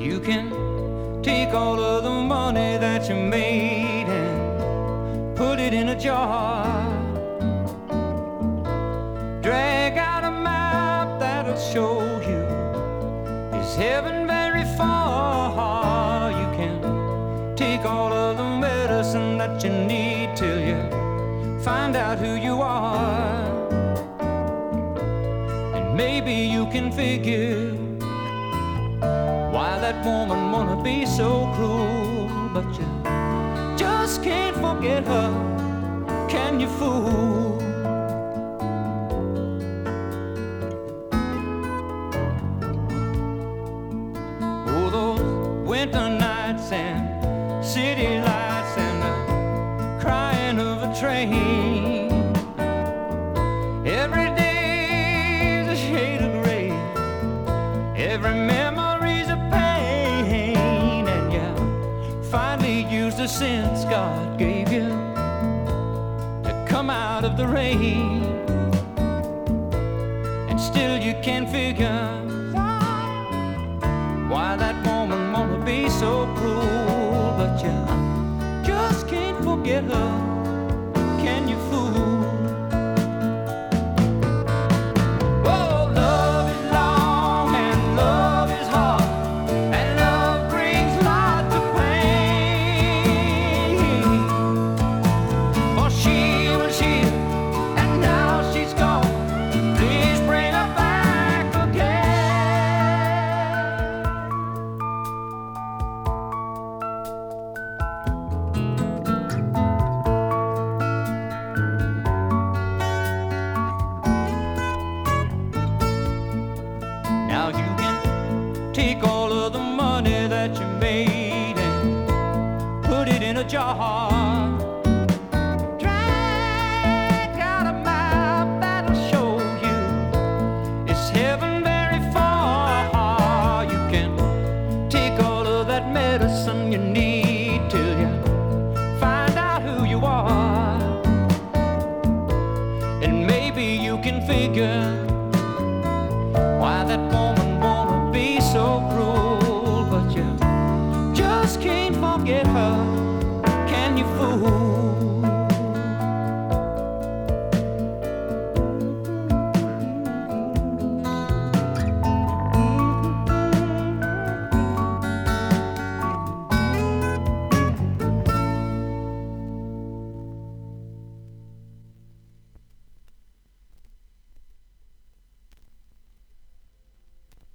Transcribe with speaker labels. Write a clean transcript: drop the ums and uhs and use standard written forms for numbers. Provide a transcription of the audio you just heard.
Speaker 1: You can take all of the money that you made and put it in a jar. Drag out a map that'll show you, is heaven very far? You can take all of the medicine that you need till you find out who you are. And maybe you can figure why that woman wanna be so cruel, but you just can't forget her, can you, fool? Oh, those winter nights and city lights and the crying of a train. Every day's a shade of gray, every memory's a pain, and you finally use the sense God gave you to come out of the rain. And still you can't figure why that woman wanna be so cruel, but you just can't forget her, can you, fool? Oh, love is long and love is hard, and love brings lots of pain. For she was here and now she's gone, please bring her back again. Now you can take all of the money that you made and put it in a jar. Drag out a map that'll show you, is heaven very far? You can